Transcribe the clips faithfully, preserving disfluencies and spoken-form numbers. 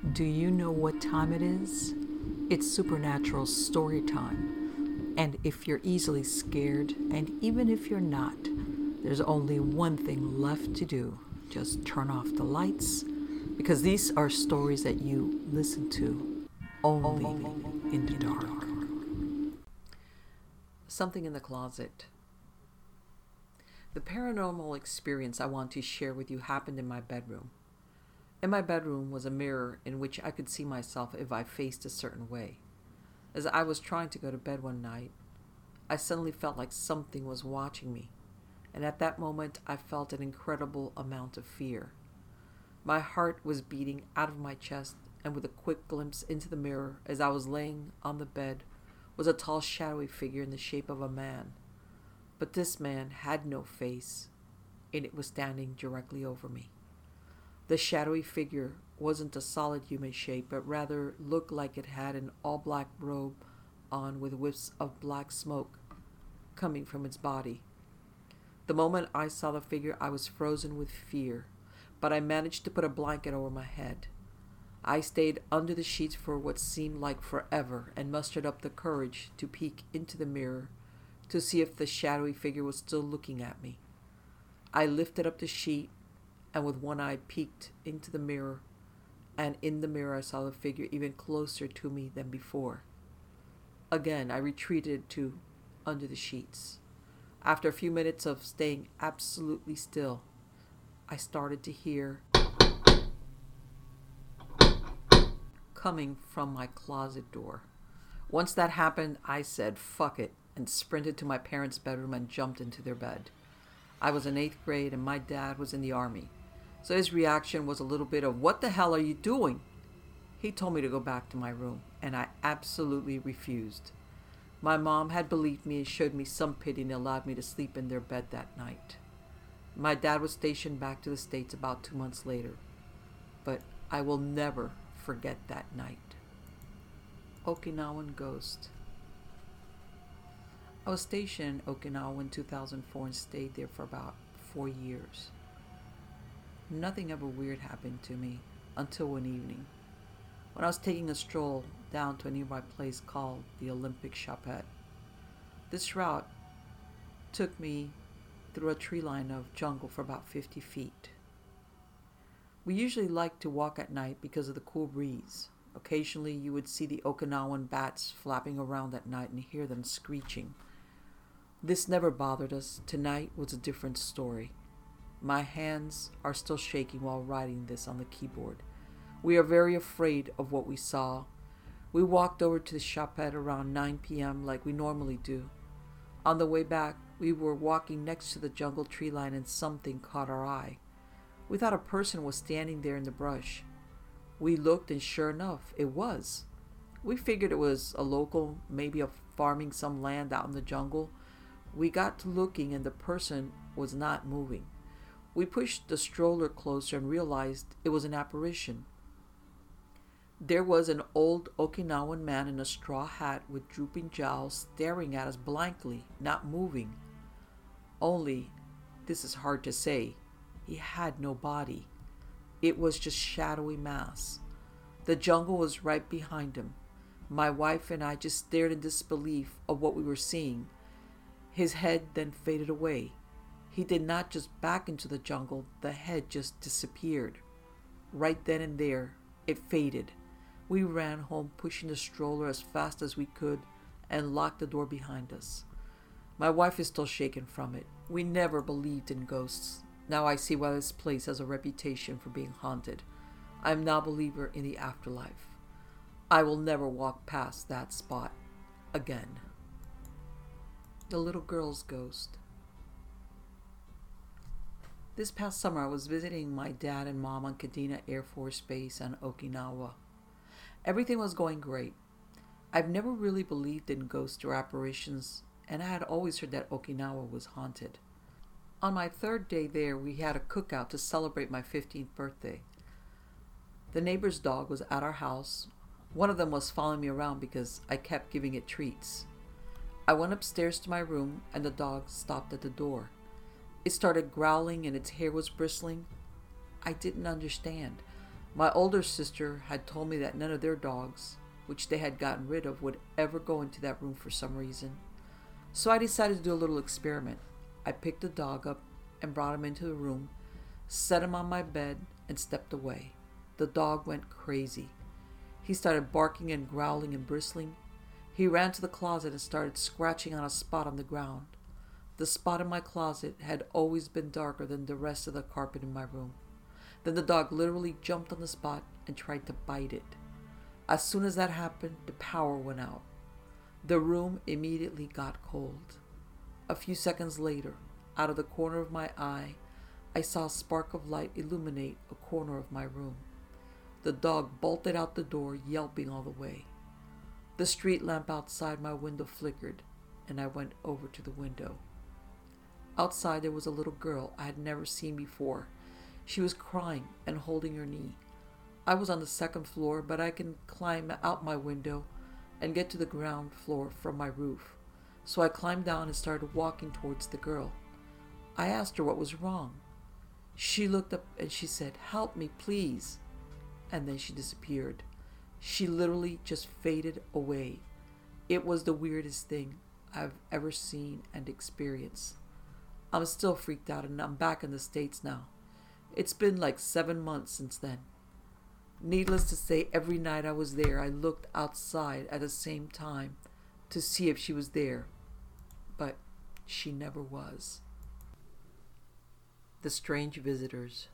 Do you know what time it is? It's supernatural story time. And if you're easily scared, and even if you're not, there's only one thing left to do. Just turn off the lights, because these are stories that you listen to only in the dark. Something in the closet. The paranormal experience I want to share with you happened in my bedroom. In my bedroom was a mirror in which I could see myself if I faced a certain way. As I was trying to go to bed one night, I suddenly felt like something was watching me, and at that moment I felt an incredible amount of fear. My heart was beating out of my chest, and with a quick glimpse into the mirror as I was laying on the bed was a tall, shadowy figure in the shape of a man. But this man had no face, and it was standing directly over me. The shadowy figure wasn't a solid human shape, but rather looked like it had an all-black robe on with whiffs of black smoke coming from its body. The moment I saw the figure, I was frozen with fear, but I managed to put a blanket over my head. I stayed under the sheets for what seemed like forever and mustered up the courage to peek into the mirror to see if the shadowy figure was still looking at me. I lifted up the sheet and with one eye peeked into the mirror, and in the mirror I saw the figure even closer to me than before. Again, I retreated to under the sheets. After a few minutes of staying absolutely still, I started to hear coming from my closet door. Once that happened, I said, fuck it, and sprinted to my parents' bedroom and jumped into their bed. I was in eighth grade and my dad was in the army. So his reaction was a little bit of, what the hell are you doing? He told me to go back to my room, and I absolutely refused. My mom had believed me and showed me some pity and allowed me to sleep in their bed that night. My dad was stationed back to the States about two months later, but I will never forget that night. Okinawan Ghost. I was stationed in Okinawa in two thousand four and stayed there for about four years. Nothing ever weird happened to me until one evening, when I was taking a stroll down to a nearby place called the Olympic Chapet. This route took me through a tree line of jungle for about fifty feet. We usually liked to walk at night because of the cool breeze. Occasionally you would see the Okinawan bats flapping around at night and hear them screeching. This never bothered us. Tonight was a different story. My hands are still shaking while writing this on the keyboard. We are very afraid of what we saw. We walked over to the Chapet around nine p.m. like we normally do. On the way back, we were walking next to the jungle tree line and something caught our eye. We thought a person was standing there in the brush. We looked and sure enough, it was. We figured it was a local, maybe a farming some land out in the jungle. We got to looking and the person was not moving. We pushed the stroller closer and realized it was an apparition. There was an old Okinawan man in a straw hat with drooping jowls staring at us blankly, not moving. Only, this is hard to say, he had no body. It was just shadowy mass. The jungle was right behind him. My wife and I just stared in disbelief of what we were seeing. His head then faded away. He did not just back into the jungle, the head just disappeared. Right then and there, it faded. We ran home pushing the stroller as fast as we could and locked the door behind us. My wife is still shaken from it. We never believed in ghosts. Now I see why this place has a reputation for being haunted. I am now a believer in the afterlife. I will never walk past that spot again. The little girl's ghost. This past summer, I was visiting my dad and mom on Kadena Air Force Base on Okinawa. Everything was going great. I've never really believed in ghosts or apparitions, and I had always heard that Okinawa was haunted. On my third day there, we had a cookout to celebrate my fifteenth birthday. The neighbor's dog was at our house. One of them was following me around because I kept giving it treats. I went upstairs to my room, and the dog stopped at the door. It started growling and its hair was bristling. I didn't understand. My older sister had told me that none of their dogs, which they had gotten rid of, would ever go into that room for some reason. So I decided to do a little experiment. I picked the dog up and brought him into the room, set him on my bed, and stepped away. The dog went crazy. He started barking and growling and bristling. He ran to the closet and started scratching on a spot on the ground. The spot in my closet had always been darker than the rest of the carpet in my room. Then the dog literally jumped on the spot and tried to bite it. As soon as that happened, the power went out. The room immediately got cold. A few seconds later, out of the corner of my eye, I saw a spark of light illuminate a corner of my room. The dog bolted out the door, yelping all the way. The street lamp outside my window flickered, and I went over to the window. Outside there was a little girl I had never seen before. She was crying and holding her knee. I was on the second floor, but I can climb out my window and get to the ground floor from my roof. So I climbed down and started walking towards the girl. I asked her what was wrong. She looked up and she said, "Help me, please." And then she disappeared. She literally just faded away. It was the weirdest thing I've ever seen and experienced. I'm still freaked out, and I'm back in the States now. It's been like seven months since then. Needless to say, every night I was there, I looked outside at the same time to see if she was there, but she never was. The Strange Visitors.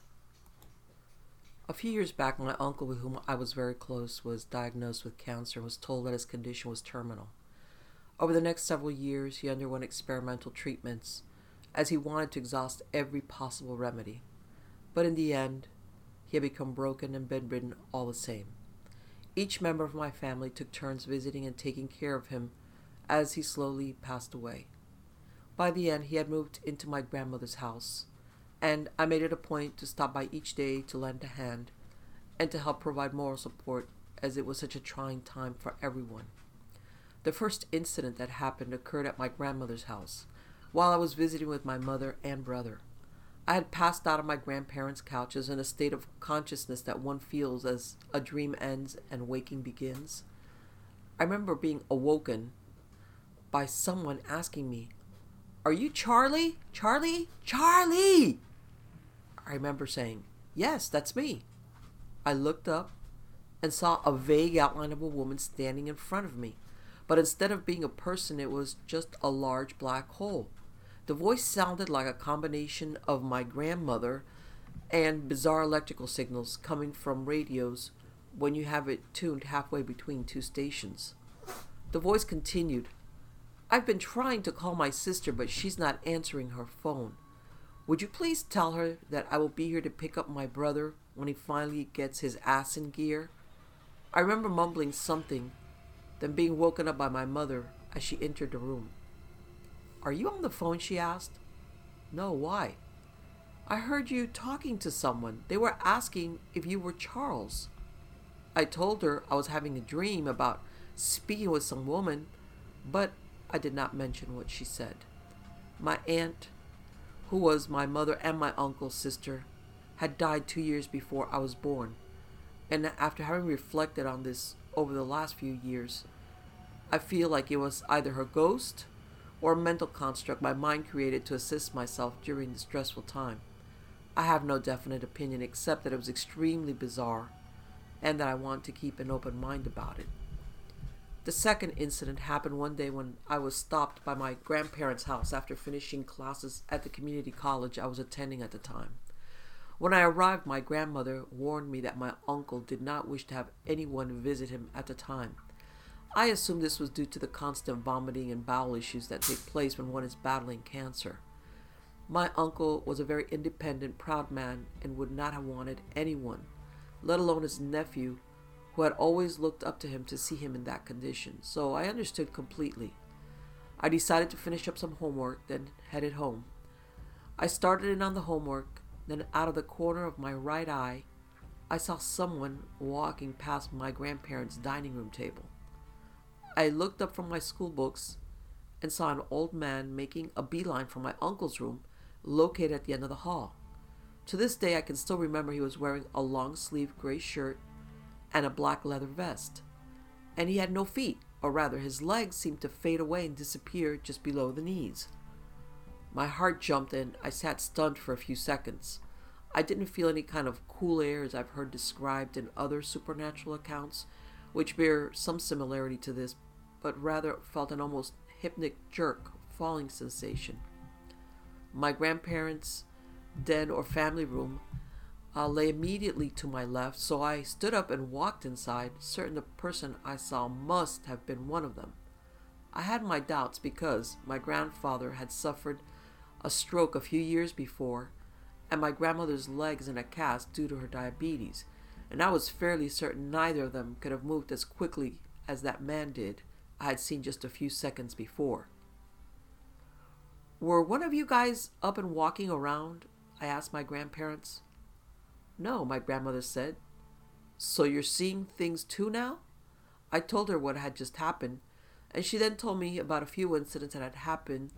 A few years back, my uncle, with whom I was very close, was diagnosed with cancer and was told that his condition was terminal. Over the next several years, he underwent experimental treatments as he wanted to exhaust every possible remedy. But in the end, he had become broken and bedridden all the same. Each member of my family took turns visiting and taking care of him as he slowly passed away. By the end, he had moved into my grandmother's house, and I made it a point to stop by each day to lend a hand and to help provide moral support, as it was such a trying time for everyone. The first incident that happened occurred at my grandmother's house while I was visiting with my mother and brother. I had passed out on my grandparents' couches in a state of consciousness that one feels as a dream ends and waking begins. I remember being awoken by someone asking me, "Are you Charlie? Charlie? Charlie?" I remember saying, "Yes, that's me." I looked up and saw a vague outline of a woman standing in front of me, but instead of being a person, it was just a large black hole. The voice sounded like a combination of my grandmother and bizarre electrical signals coming from radios when you have it tuned halfway between two stations. The voice continued, "I've been trying to call my sister, but she's not answering her phone. Would you please tell her that I will be here to pick up my brother when he finally gets his ass in gear?" I remember mumbling something, then being woken up by my mother as she entered the room. "Are you on the phone?" she asked. "No, why?" "I heard you talking to someone. They were asking if you were Charles." I told her I was having a dream about speaking with some woman, but I did not mention what she said. My aunt, who was my mother and my uncle's sister, had died two years before I was born, and after having reflected on this over the last few years, I feel like it was either her ghost or a mental construct my mind created to assist myself during the stressful time. I have no definite opinion except that it was extremely bizarre and that I want to keep an open mind about it. The second incident happened one day when I was stopped by my grandparents' house after finishing classes at the community college I was attending at the time. When I arrived, my grandmother warned me that my uncle did not wish to have anyone visit him at the time. I assumed this was due to the constant vomiting and bowel issues that take place when one is battling cancer. My uncle was a very independent, proud man and would not have wanted anyone, let alone his nephew, who had always looked up to him, to see him in that condition, so I understood completely. I decided to finish up some homework, then headed home. I started in on the homework, then out of the corner of my right eye, I saw someone walking past my grandparents' dining room table. I looked up from my school books and saw an old man making a beeline for my uncle's room, located at the end of the hall. To this day, I can still remember he was wearing a long-sleeved gray shirt and a black leather vest. And he had no feet, or rather, his legs seemed to fade away and disappear just below the knees. My heart jumped and I sat stunned for a few seconds. I didn't feel any kind of cool air as I've heard described in other supernatural accounts, which bear some similarity to this, but rather felt an almost hypnotic jerk, falling sensation. My grandparents' den or family room uh, lay immediately to my left, so I stood up and walked inside, certain the person I saw must have been one of them. I had my doubts because my grandfather had suffered a stroke a few years before, and my grandmother's legs in a cast due to her diabetes, and I was fairly certain neither of them could have moved as quickly as that man did I had seen just a few seconds before. "Were one of you guys up and walking around?" I asked my grandparents. "No," my grandmother said. "So you're seeing things too now?" I told her what had just happened, and she then told me about a few incidents that had happened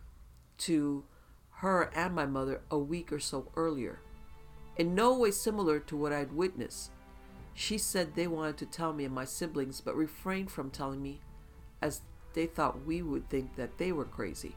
to her and my mother a week or so earlier, in no way similar to what I'd witnessed. She said they wanted to tell me and my siblings, but refrained from telling me as they thought we would think that they were crazy.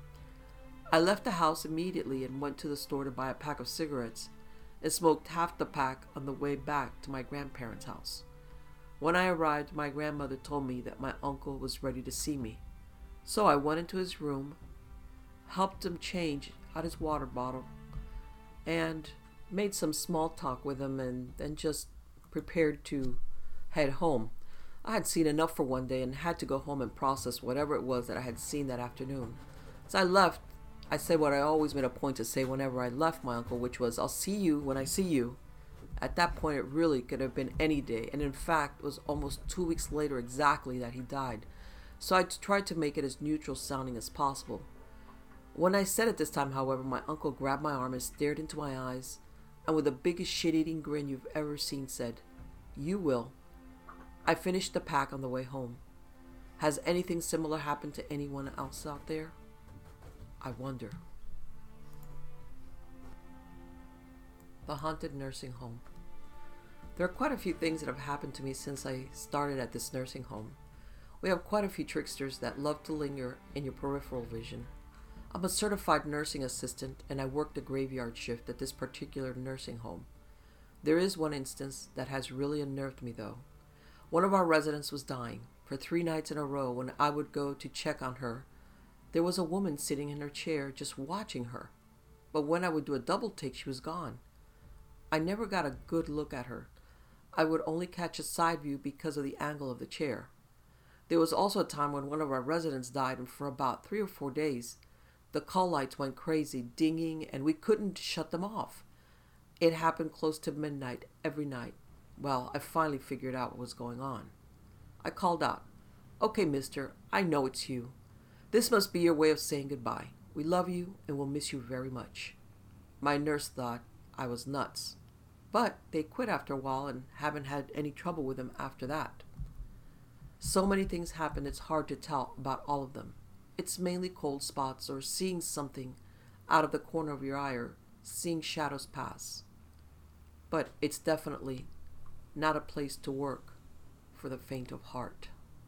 I left the house immediately and went to the store to buy a pack of cigarettes and smoked half the pack on the way back to my grandparents' house. When I arrived, my grandmother told me that my uncle was ready to see me. So I went into his room, helped him change out his water bottle, and made some small talk with him and then just prepared to head home. I had seen enough for one day and had to go home and process whatever it was that I had seen that afternoon. As I left, I said what I always made a point to say whenever I left my uncle, which was, "I'll see you when I see you." At that point, it really could have been any day, and in fact, it was almost two weeks later exactly that he died. So I tried to make it as neutral sounding as possible. When I said it this time, however, my uncle grabbed my arm and stared into my eyes, and with the biggest shit-eating grin you've ever seen said, "You will." I finished the pack on the way home. Has anything similar happened to anyone else out there? I wonder. The haunted nursing home. There are quite a few things that have happened to me since I started at this nursing home. We have quite a few tricksters that love to linger in your peripheral vision. I'm a certified nursing assistant and I work the graveyard shift at this particular nursing home. There is one instance that has really unnerved me though. One of our residents was dying. For three nights in a row when I would go to check on her, there was a woman sitting in her chair just watching her. But when I would do a double take, she was gone. I never got a good look at her. I would only catch a side view because of the angle of the chair. There was also a time when one of our residents died, and for about three or four days, the call lights went crazy, dinging, and we couldn't shut them off. It happened close to midnight every night. Well, I finally figured out what was going on. I called out, "Okay, mister, I know it's you. This must be your way of saying goodbye. We love you and will miss you very much." My nurse thought I was nuts, but they quit after a while and haven't had any trouble with them after that. So many things happen, it's hard to tell about all of them. It's mainly cold spots or seeing something out of the corner of your eye or seeing shadows pass. But it's definitely not a place to work for the faint of heart.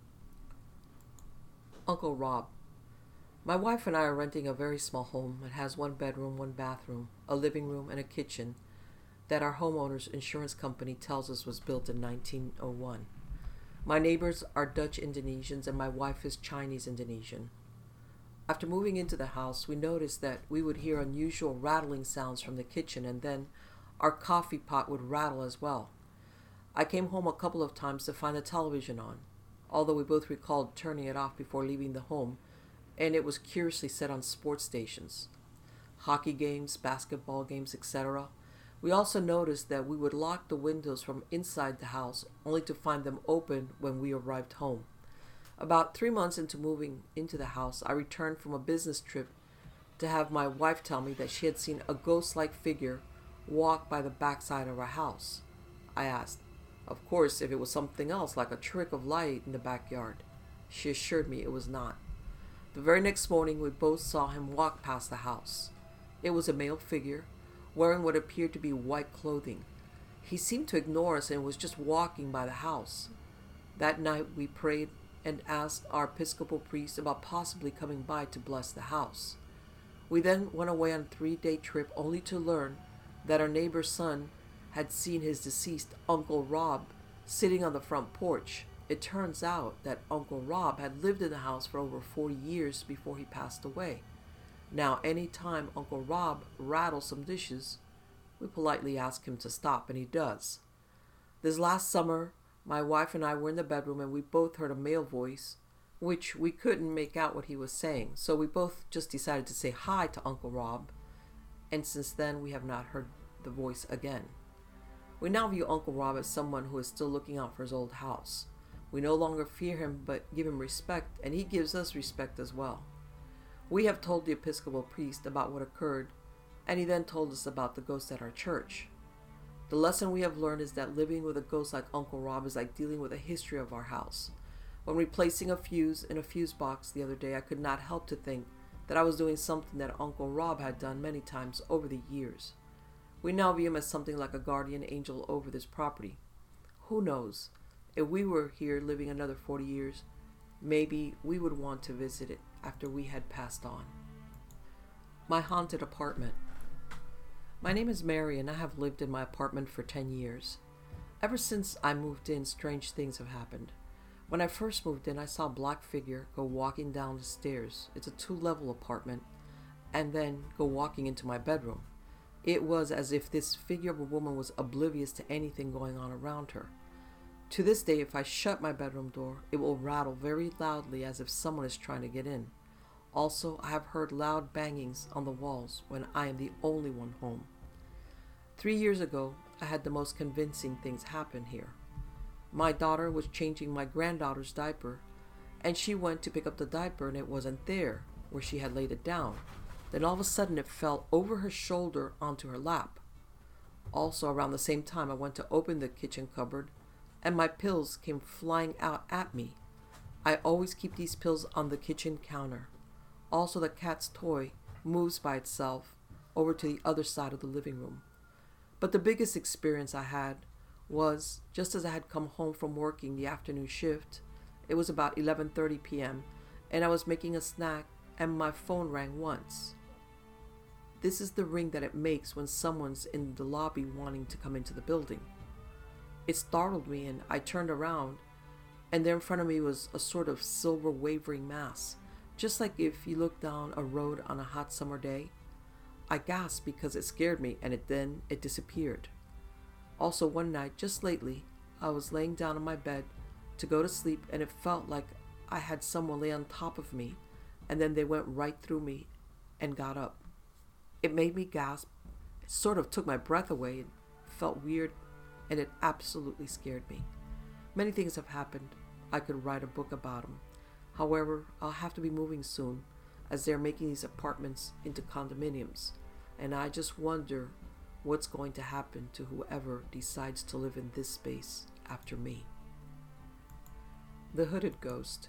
Uncle Rob. My wife and I are renting a very small home. It has one bedroom, one bathroom, a living room, and a kitchen that our homeowner's insurance company tells us was built in nineteen oh one. My neighbors are Dutch Indonesians and my wife is Chinese Indonesian. After moving into the house, we noticed that we would hear unusual rattling sounds from the kitchen, and then our coffee pot would rattle as well. I came home a couple of times to find the television on, although we both recalled turning it off before leaving the home, and it was curiously set on sports stations, hockey games, basketball games, et cetera. We also noticed that we would lock the windows from inside the house, only to find them open when we arrived home. About three months into moving into the house, I returned from a business trip to have my wife tell me that she had seen a ghost-like figure walk by the backside of our house. I asked, of course, if it was something else, like a trick of light in the backyard. She assured me it was not. The very next morning, we both saw him walk past the house. It was a male figure, wearing what appeared to be white clothing. He seemed to ignore us and was just walking by the house. That night we prayed and asked our Episcopal priest about possibly coming by to bless the house. We then went away on a three-day trip only to learn that our neighbor's son had seen his deceased Uncle Rob sitting on the front porch. It turns out that Uncle Rob had lived in the house for over forty years before he passed away. Now, any time Uncle Rob rattles some dishes, we politely ask him to stop, and he does. This last summer, my wife and I were in the bedroom, and we both heard a male voice, which we couldn't make out what he was saying. So we both just decided to say hi to Uncle Rob, and since then we have not heard the voice again. We now view Uncle Rob as someone who is still looking out for his old house. We no longer fear him, but give him respect, and he gives us respect as well. We have told the Episcopal priest about what occurred, and he then told us about the ghost at our church. The lesson we have learned is that living with a ghost like Uncle Rob is like dealing with a history of our house. When replacing a fuse in a fuse box the other day, I could not help to think that I was doing something that Uncle Rob had done many times over the years. We now view him as something like a guardian angel over this property. Who knows? If we were here living another forty years, maybe we would want to visit it after we had passed on. My haunted apartment. My name is Mary, and I have lived in my apartment for ten years. Ever since I moved in, strange things have happened. When I first moved in, I saw a black figure go walking down the stairs. It's a two-level apartment, and then go walking into my bedroom. It was as if this figure of a woman was oblivious to anything going on around her. To this day, if I shut my bedroom door, it will rattle very loudly as if someone is trying to get in. Also, I have heard loud bangings on the walls when I am the only one home. Three years ago, I had the most convincing things happen here. My daughter was changing my granddaughter's diaper, and she went to pick up the diaper and it wasn't there where she had laid it down. Then all of a sudden it fell over her shoulder onto her lap. Also, around the same time, I went to open the kitchen cupboard and my pills came flying out at me. I always keep these pills on the kitchen counter. Also, the cat's toy moves by itself over to the other side of the living room. But the biggest experience I had was just as I had come home from working the afternoon shift. It was about eleven thirty p.m. and I was making a snack and my phone rang once. This is the ring that it makes when someone's in the lobby wanting to come into the building. It startled me and I turned around, and there in front of me was a sort of silver wavering mass, just like if you look down a road on a hot summer day. I gasped because it scared me, and it then it disappeared. Also, one night, just lately, I was laying down on my bed to go to sleep, and it felt like I had someone lay on top of me, and then they went right through me and got up. It made me gasp. It sort of took my breath away. It felt weird, and it absolutely scared me. Many things have happened. I could write a book about them. However, I'll have to be moving soon, as they're making these apartments into condominiums, and I just wonder what's going to happen to whoever decides to live in this space after me. The Hooded Ghost.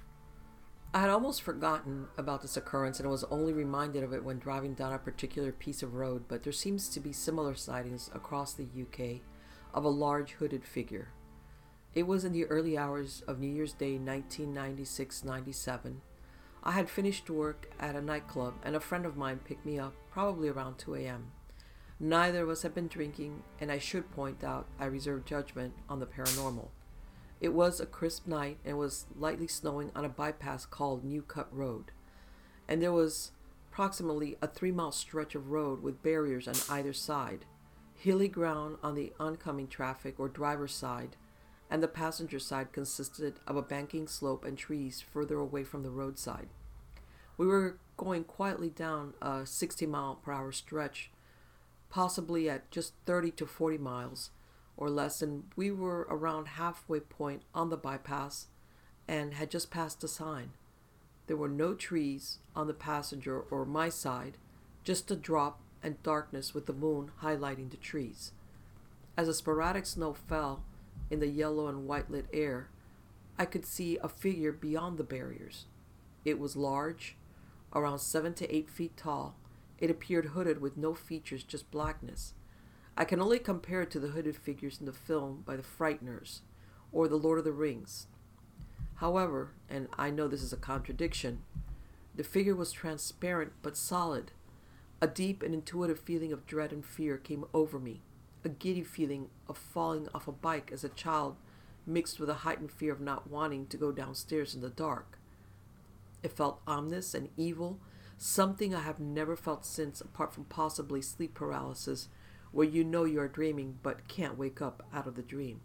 I had almost forgotten about this occurrence and was only reminded of it when driving down a particular piece of road, but there seems to be similar sightings across the U K of a large hooded figure. It was in the early hours of New Year's Day nineteen ninety-six ninety-seven. I had finished work at a nightclub and a friend of mine picked me up probably around two a.m. Neither of us had been drinking, and I should point out I reserve judgment on the paranormal. It was a crisp night and was lightly snowing on a bypass called New Cut Road, and there was approximately a three-mile stretch of road with barriers on either side, hilly ground on the oncoming traffic or driver's side, and the passenger side consisted of a banking slope and trees further away from the roadside. We were going quietly down a sixty mile per hour stretch, possibly at just thirty to forty miles or less, and we were around halfway point on the bypass and had just passed a sign. There were no trees on the passenger or my side, just a drop and darkness with the moon highlighting the trees. As the sporadic snow fell in the yellow and white lit air, I could see a figure beyond the barriers. It was large, around seven to eight feet tall. It appeared hooded with no features, just blackness. I can only compare it to the hooded figures in the film by the Frighteners or The Lord of the Rings. However, and I know this is a contradiction, the figure was transparent but solid. A deep and intuitive feeling of dread and fear came over me, a giddy feeling of falling off a bike as a child mixed with a heightened fear of not wanting to go downstairs in the dark. It felt ominous and evil, something I have never felt since, apart from possibly sleep paralysis, where you know you are dreaming but can't wake up out of the dream.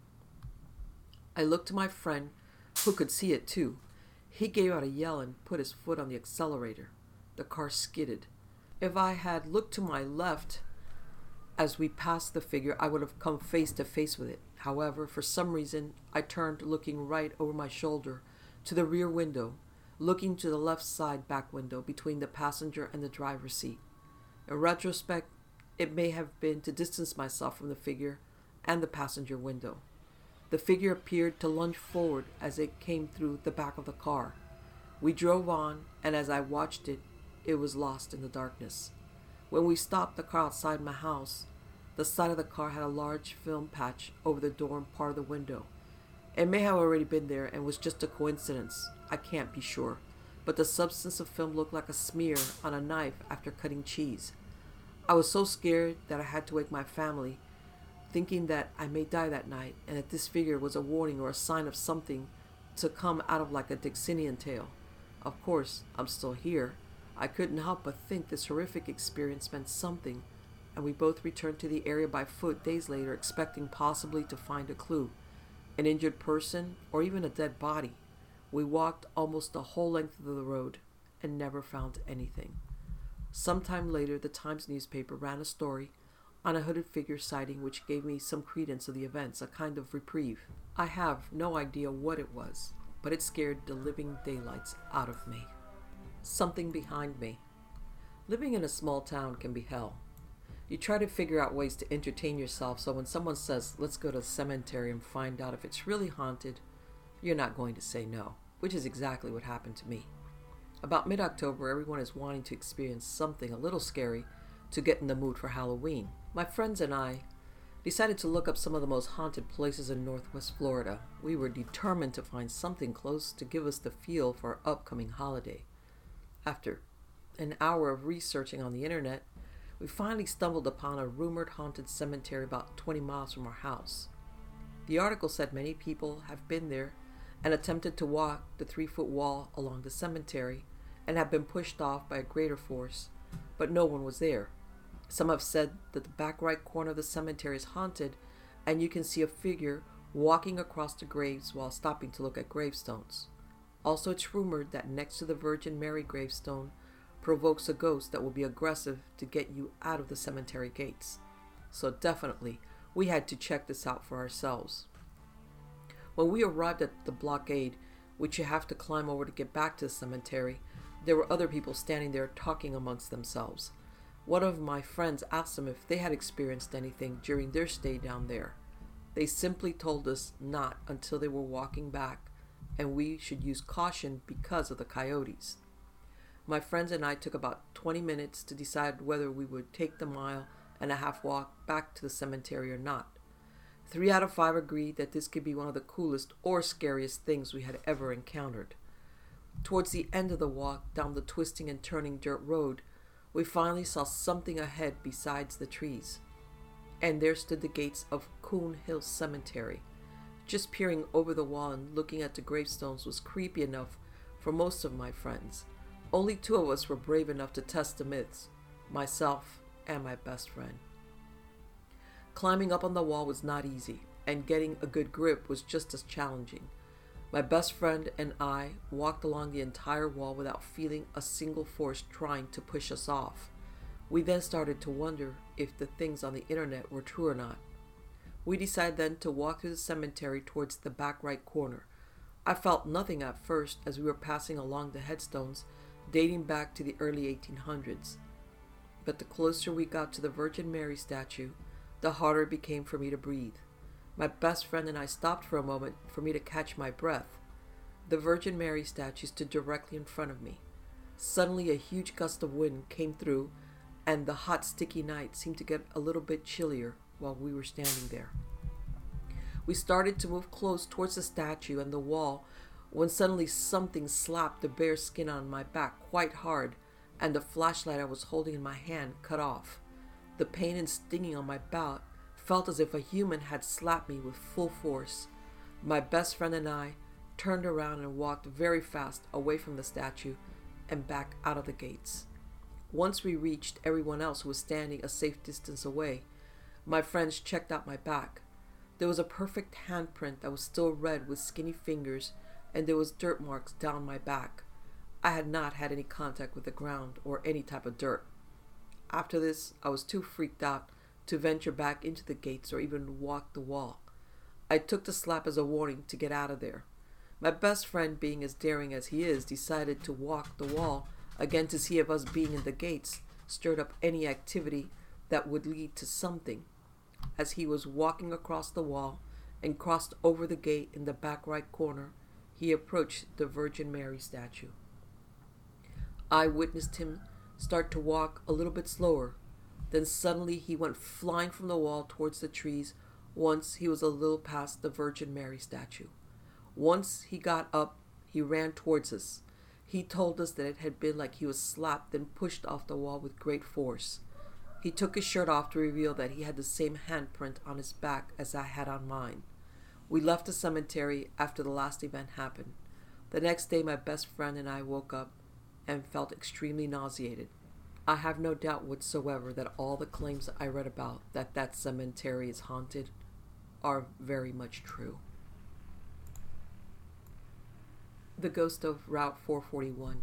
I looked to my friend, who could see it too. He gave out a yell and put his foot on the accelerator. The car skidded. If I had looked to my left as we passed the figure, I would have come face to face with it. However, for some reason, I turned looking right over my shoulder to the rear window, looking to the left side back window between the passenger and the driver's seat. In retrospect, it may have been to distance myself from the figure and the passenger window. The figure appeared to lunge forward as it came through the back of the car. We drove on, and as I watched it, it was lost in the darkness. When we stopped the car outside my house, the side of the car had a large film patch over the door and part of the window. It may have already been there and was just a coincidence. I can't be sure. But the substance of film looked like a smear on a knife after cutting cheese. I was so scared that I had to wake my family, thinking that I may die that night and that this figure was a warning or a sign of something to come out of like a Dixonian tale. Of course, I'm still here. I couldn't help but think this horrific experience meant something, and we both returned to the area by foot days later, expecting possibly to find a clue, an injured person, or even a dead body. We walked almost the whole length of the road and never found anything. Sometime later, the Times newspaper ran a story on a hooded figure sighting, which gave me some credence to the events, a kind of reprieve. I have no idea what it was, but it scared the living daylights out of me. Something behind me. Living in a small town can be hell. You try to figure out ways to entertain yourself, so when someone says, let's go to the cemetery and find out if it's really haunted, you're not going to say no, which is exactly what happened to me. About mid-October, everyone is wanting to experience something a little scary to get in the mood for Halloween. My friends and I decided to look up some of the most haunted places in Northwest Florida. We were determined to find something close to give us the feel for our upcoming holiday. After an hour of researching on the internet, we finally stumbled upon a rumored haunted cemetery about twenty miles from our house. The article said many people have been there and attempted to walk the three-foot wall along the cemetery and have been pushed off by a greater force, but no one was there. Some have said that the back right corner of the cemetery is haunted, and you can see a figure walking across the graves while stopping to look at gravestones. Also, it's rumored that next to the Virgin Mary gravestone provokes a ghost that will be aggressive to get you out of the cemetery gates. So definitely, we had to check this out for ourselves. When we arrived at the blockade, which you have to climb over to get back to the cemetery, there were other people standing there talking amongst themselves. One of my friends asked them if they had experienced anything during their stay down there. They simply told us not until they were walking back, and we should use caution because of the coyotes. My friends and I took about twenty minutes to decide whether we would take the mile and a half walk back to the cemetery or not. Three out of five agreed that this could be one of the coolest or scariest things we had ever encountered. Towards the end of the walk down the twisting and turning dirt road, we finally saw something ahead besides the trees. And there stood the gates of Coon Hill Cemetery. Just peering over the wall and looking at the gravestones was creepy enough for most of my friends. Only two of us were brave enough to test the myths, myself and my best friend. Climbing up on the wall was not easy, and getting a good grip was just as challenging. My best friend and I walked along the entire wall without feeling a single force trying to push us off. We then started to wonder if the things on the internet were true or not. We decided then to walk through the cemetery towards the back right corner. I felt nothing at first as we were passing along the headstones dating back to the early eighteen hundreds. But the closer we got to the Virgin Mary statue, the harder it became for me to breathe. My best friend and I stopped for a moment for me to catch my breath. The Virgin Mary statue stood directly in front of me. Suddenly a huge gust of wind came through, and the hot, sticky night seemed to get a little bit chillier while we were standing there. We started to move close towards the statue and the wall when suddenly something slapped the bare skin on my back quite hard, and the flashlight I was holding in my hand cut off. The pain and stinging on my back felt as if a human had slapped me with full force. My best friend and I turned around and walked very fast away from the statue and back out of the gates. Once we reached everyone else who was standing a safe distance away, my friends checked out my back. There was a perfect handprint that was still red with skinny fingers, and there was dirt marks down my back. I had not had any contact with the ground or any type of dirt. After this, I was too freaked out to venture back into the gates or even walk the wall. I took the slap as a warning to get out of there. My best friend, being as daring as he is, decided to walk the wall again to see if us being in the gates stirred up any activity that would lead to something. As he was walking across the wall and crossed over the gate in the back right corner, he approached the Virgin Mary statue. I witnessed him start to walk a little bit slower. Then suddenly he went flying from the wall towards the trees once he was a little past the Virgin Mary statue. Once he got up, he ran towards us. He told us that it had been like he was slapped and pushed off the wall with great force. He took his shirt off to reveal that he had the same handprint on his back as I had on mine. We left the cemetery after the last event happened. The next day, my best friend and I woke up and felt extremely nauseated. I have no doubt whatsoever that all the claims I read about that that cemetery is haunted are very much true. The ghost of Route four forty-one.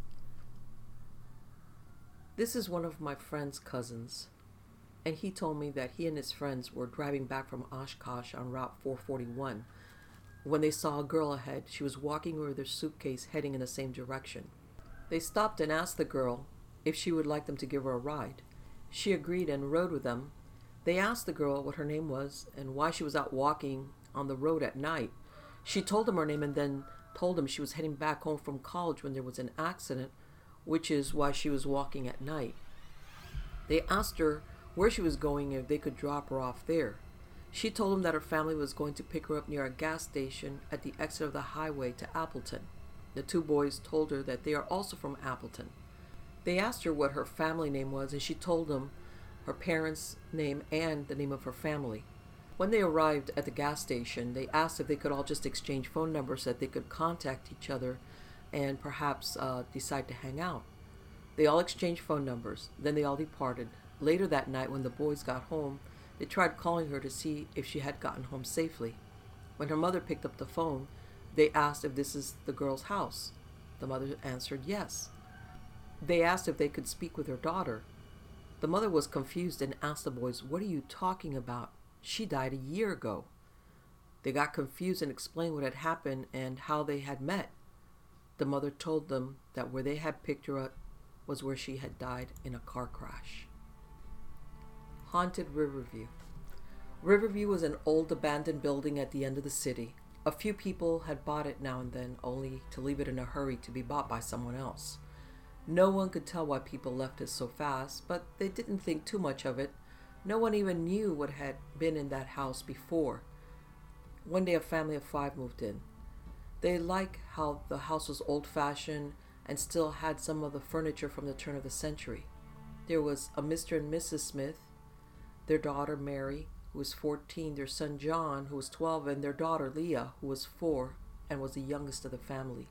This is one of my friend's cousins, and he told me that he and his friends were driving back from Oshkosh on Route four forty-one when they saw a girl ahead. She was walking with her suitcase heading in the same direction. They stopped and asked the girl if she would like them to give her a ride. She agreed and rode with them. They asked the girl what her name was and why she was out walking on the road at night. She told them her name and then told them she was heading back home from college when there was an accident, which is why she was walking at night. They asked her where she was going and if they could drop her off there. She told them that her family was going to pick her up near a gas station at the exit of the highway to Appleton. The two boys told her that they are also from Appleton. They asked her what her family name was, and she told them her parents' name and the name of her family. When they arrived at the gas station, they asked if they could all just exchange phone numbers so that they could contact each other and perhaps uh, decide to hang out. They all exchanged phone numbers. Then they all departed. Later that night, when the boys got home, they tried calling her to see if she had gotten home safely. When her mother picked up the phone, they asked if this is the girl's house. The mother answered yes. They asked if they could speak with her daughter. The mother was confused and asked the boys, "What are you talking about? She died a year ago." They got confused and explained what had happened and how they had met. The mother told them that where they had picked her up was where she had died in a car crash. Haunted Riverview. Riverview was an old abandoned building at the end of the city. A few people had bought it now and then, only to leave it in a hurry to be bought by someone else. No one could tell why people left it so fast, but they didn't think too much of it. No one even knew what had been in that house before. One day a family of five moved in. They liked how the house was old-fashioned and still had some of the furniture from the turn of the century. There was a Mister and Missus Smith, their daughter Mary, who was fourteen, their son John, who was twelve, and their daughter Leah, who was four and was the youngest of the family.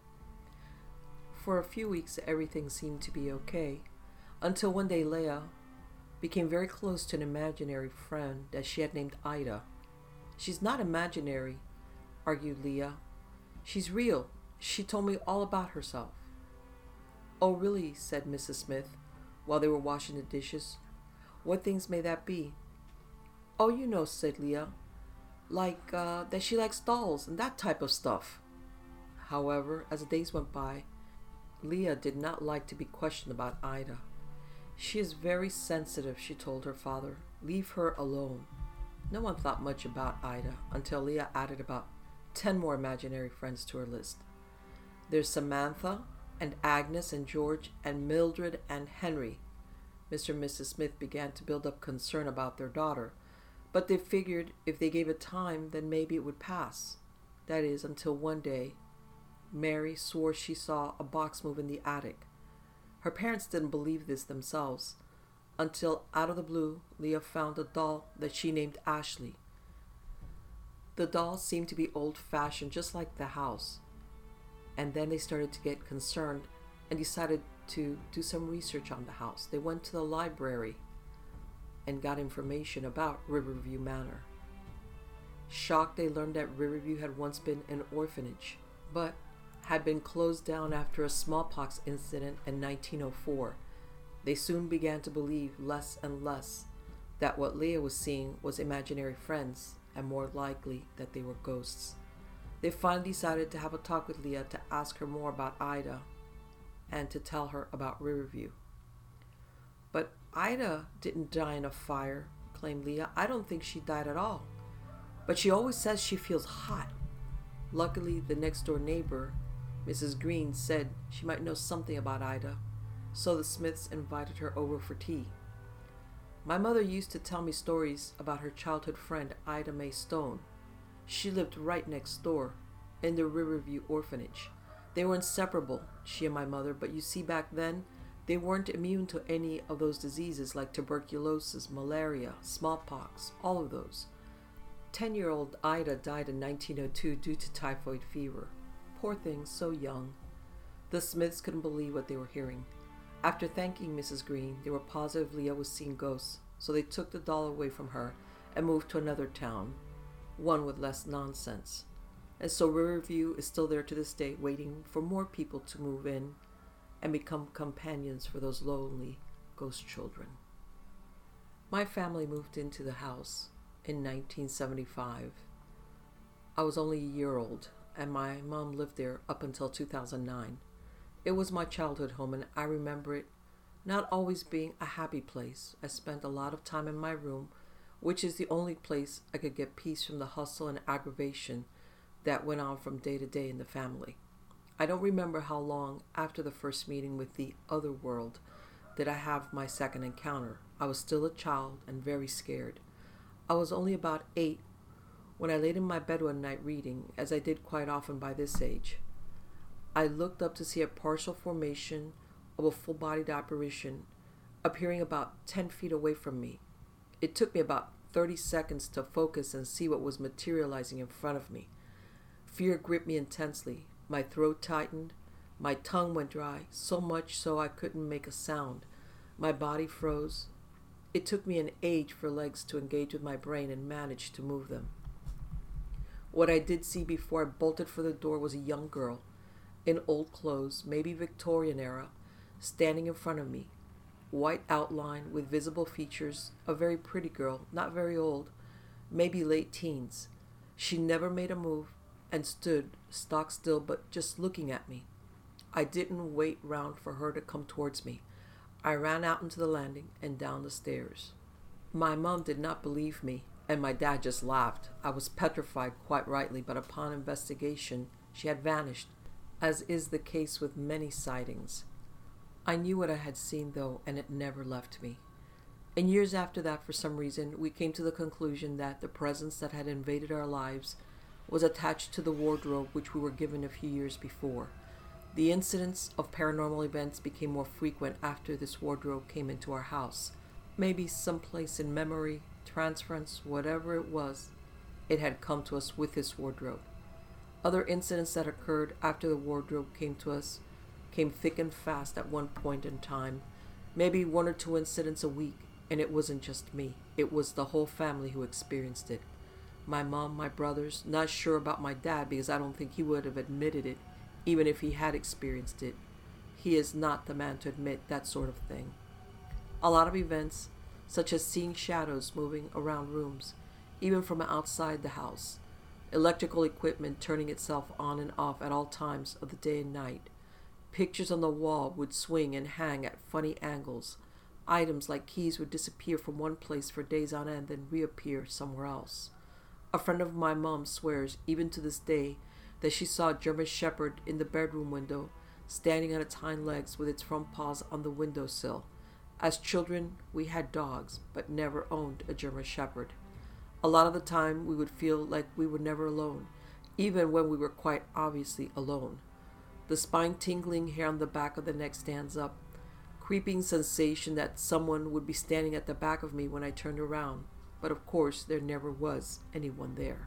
For a few weeks, everything seemed to be okay, until one day Leah became very close to an imaginary friend that she had named Ida. "She's not imaginary," argued Leah. "She's real. She told me all about herself." "Oh, really?" said Missus Smith while they were washing the dishes. "What things may that be?" "Oh, you know," said Leah, "like uh, that she likes dolls and that type of stuff." However, as the days went by, Leah did not like to be questioned about Ida. "She is very sensitive," she told her father. "Leave her alone." No one thought much about Ida until Leah added about ten more imaginary friends to her list. There's Samantha and Agnes and George and Mildred and Henry. Mister and Missus Smith began to build up concern about their daughter, but they figured if they gave it time, then maybe it would pass. That is, until one day, Mary swore she saw a box move in the attic. Her parents didn't believe this themselves, until out of the blue, Leah found a doll that she named Ashley. The doll seemed to be old-fashioned, just like the house. And then they started to get concerned and decided to do some research on the house. They went to the library and got information about Riverview Manor. Shocked, they learned that Riverview had once been an orphanage, but had been closed down after a smallpox incident in nineteen oh four. They soon began to believe less and less that what Leah was seeing was imaginary friends, and more likely that they were ghosts. They finally decided to have a talk with Leah to ask her more about Ida and to tell her about Riverview. But Ida didn't die in a fire, claimed Leah. I don't think she died at all. But she always says she feels hot. Luckily, the next door neighbor, Missus Green, said she might know something about Ida, so the Smiths invited her over for tea. My mother used to tell me stories about her childhood friend, Ida Mae Stone. She lived right next door, in the Riverview orphanage. They were inseparable, she and my mother, but you see, back then, they weren't immune to any of those diseases like tuberculosis, malaria, smallpox, all of those. Ten-year-old Ida died in nineteen oh two due to typhoid fever. Poor thing, so young. The Smiths couldn't believe what they were hearing. After thanking Missus Green, they were positive Leah was seeing ghosts, so they took the doll away from her and moved to another town, one with less nonsense. And so Riverview is still there to this day, waiting for more people to move in and become companions for those lonely ghost children. My family moved into the house in nineteen seventy-five. I was only a year old, and my mom lived there up until two thousand nine. It was my childhood home, and I remember it not always being a happy place. I spent a lot of time in my room, which is the only place I could get peace from the hustle and aggravation that went on from day to day in the family. I don't remember how long after the first meeting with the other world did I have my second encounter. I was still a child and very scared. I was only about eight when I laid in my bed one night reading, as I did quite often by this age. I looked up to see a partial formation of a full-bodied apparition appearing about ten feet away from me. It took me about thirty seconds to focus and see what was materializing in front of me. Fear gripped me intensely. My throat tightened. My tongue went dry, so much so I couldn't make a sound. My body froze. It took me an age for legs to engage with my brain and manage to move them. What I did see before I bolted for the door was a young girl, in old clothes, maybe Victorian era, standing in front of me. White outline with visible features, a very pretty girl, not very old, maybe late teens. She never made a move and stood stock still, but just looking at me. I didn't wait round for her to come towards me. I ran out into the landing and down the stairs. My mom did not believe me, and my dad just laughed. I was petrified, quite rightly, but upon investigation, she had vanished, as is the case with many sightings. I knew what I had seen, though, and it never left me. And years after that, for some reason, we came to the conclusion that the presence that had invaded our lives was attached to the wardrobe which we were given a few years before. The incidents of paranormal events became more frequent after this wardrobe came into our house. Maybe someplace in memory, transference, whatever it was, it had come to us with this wardrobe. Other incidents that occurred after the wardrobe came to us came thick and fast at one point in time. Maybe one or two incidents a week, and it wasn't just me. It was the whole family who experienced it. My mom, my brothers, not sure about my dad because I don't think he would have admitted it, even if he had experienced it. He is not the man to admit that sort of thing. A lot of events, such as seeing shadows moving around rooms, even from outside the house, electrical equipment turning itself on and off at all times of the day and night, pictures on the wall would swing and hang at funny angles, items like keys would disappear from one place for days on end then reappear somewhere else. A friend of my mom swears, even to this day, that she saw a German Shepherd in the bedroom window, standing on its hind legs with its front paws on the windowsill, As children, we had dogs, but never owned a German Shepherd. A lot of the time, we would feel like we were never alone, even when we were quite obviously alone. The spine-tingling hair on the back of the neck stands up, creeping sensation that someone would be standing at the back of me when I turned around, but of course there never was anyone there.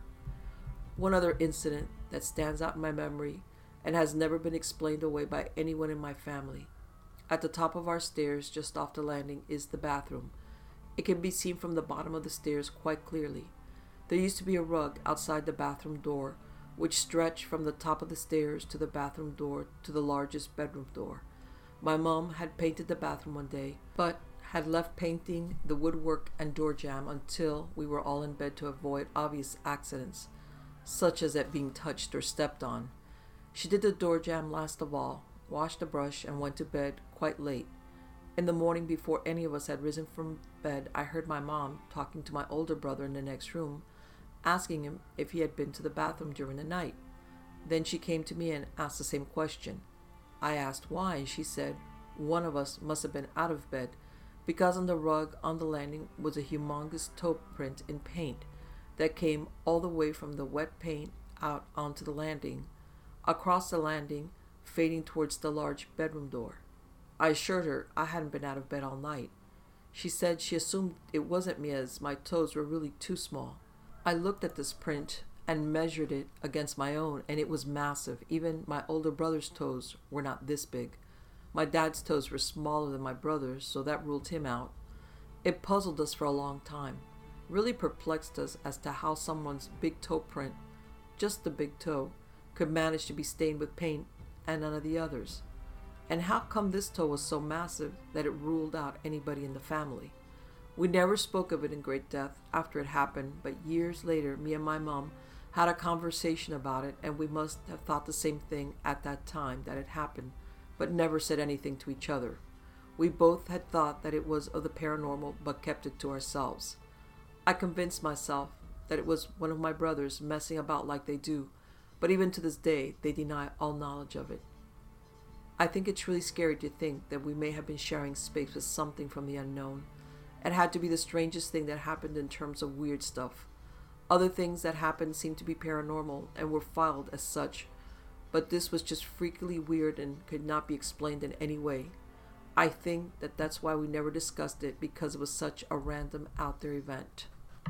One other incident that stands out in my memory and has never been explained away by anyone in my family. At the top of our stairs, just off the landing, is the bathroom. It can be seen from the bottom of the stairs quite clearly. There used to be a rug outside the bathroom door, which stretched from the top of the stairs to the bathroom door to the largest bedroom door. My mom had painted the bathroom one day, but had left painting the woodwork and door jamb until we were all in bed to avoid obvious accidents, such as it being touched or stepped on. She did the door jamb last of all, washed the brush, and went to bed quite late. In the morning, before any of us had risen from bed, I heard my mom talking to my older brother in the next room, asking him if he had been to the bathroom during the night. Then she came to me and asked the same question. I asked why, and she said one of us must have been out of bed, because on the rug on the landing was a humongous toe print in paint that came all the way from the wet paint out onto the landing, across the landing, fading towards the large bedroom door. I assured her I hadn't been out of bed all night. She said she assumed it wasn't me as my toes were really too small. I looked at this print and measured it against my own, and it was massive. Even my older brother's toes were not this big. My dad's toes were smaller than my brother's, so that ruled him out. It puzzled us for a long time, really perplexed us as to how someone's big toe print, just the big toe, could manage to be stained with paint and none of the others. And how come this toe was so massive that it ruled out anybody in the family? We never spoke of it in great depth after it happened, but years later, me and my mom had a conversation about it, and we must have thought the same thing at that time that it happened, but never said anything to each other. We both had thought that it was of the paranormal, but kept it to ourselves. I convinced myself that it was one of my brothers messing about like they do, but even to this day, they deny all knowledge of it. I think it's really scary to think that we may have been sharing space with something from the unknown. It had to be the strangest thing that happened in terms of weird stuff. Other things that happened seemed to be paranormal and were filed as such, but this was just freakily weird and could not be explained in any way. I think that that's why we never discussed it, because it was such a random out there event.